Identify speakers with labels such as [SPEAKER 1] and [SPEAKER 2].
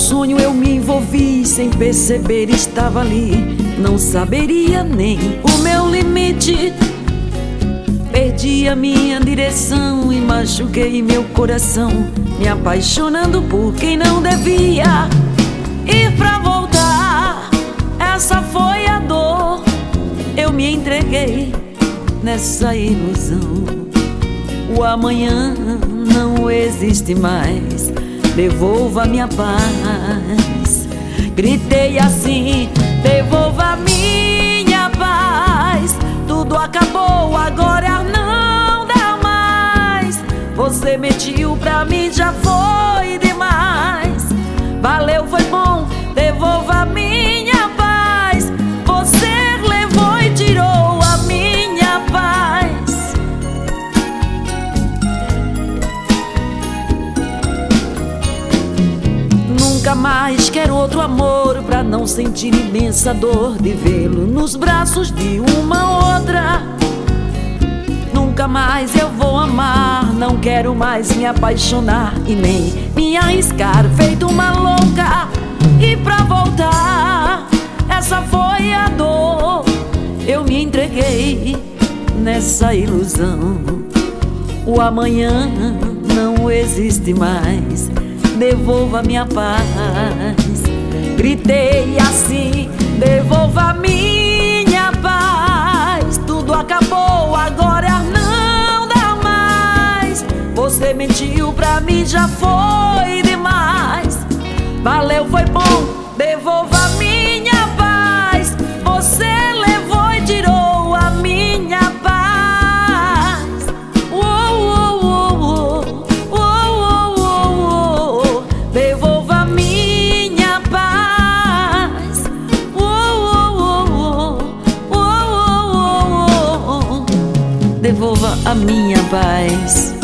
[SPEAKER 1] sonho eu me envolvi, sem perceber estava ali. Não saberia nem o meu limite. Perdi a minha direção e machuquei meu coração, me apaixonando por quem não devia. E pra voltar, essa foi a dor. Eu me entreguei nessa ilusão. O amanhã não existe mais, devolva minha paz. Gritei assim, devolva minha paz. Tudo acabou, agora não dá mais. Você mentiu pra mim, já foi demais. Valeu, foi bom, devolva minha paz. Você levou e tirou a minha paz. Nunca mais quero outro amor, pra não sentir imensa dor de vê-lo nos braços de uma outra. Nunca mais eu vou amar, não quero mais me apaixonar e nem me arriscar feito uma louca. E pra voltar, essa foi a dor. Eu me entreguei nessa ilusão. O amanhã não existe mais, devolva minha paz. Gritei assim, devolva minha paz. Tudo acabou, agora não dá mais. Você mentiu pra mim, já foi demais. Valeu, foi bom, devolva minha paz. Você levou e tirou a minha paz. Devolva minha paz. Devolva a minha paz.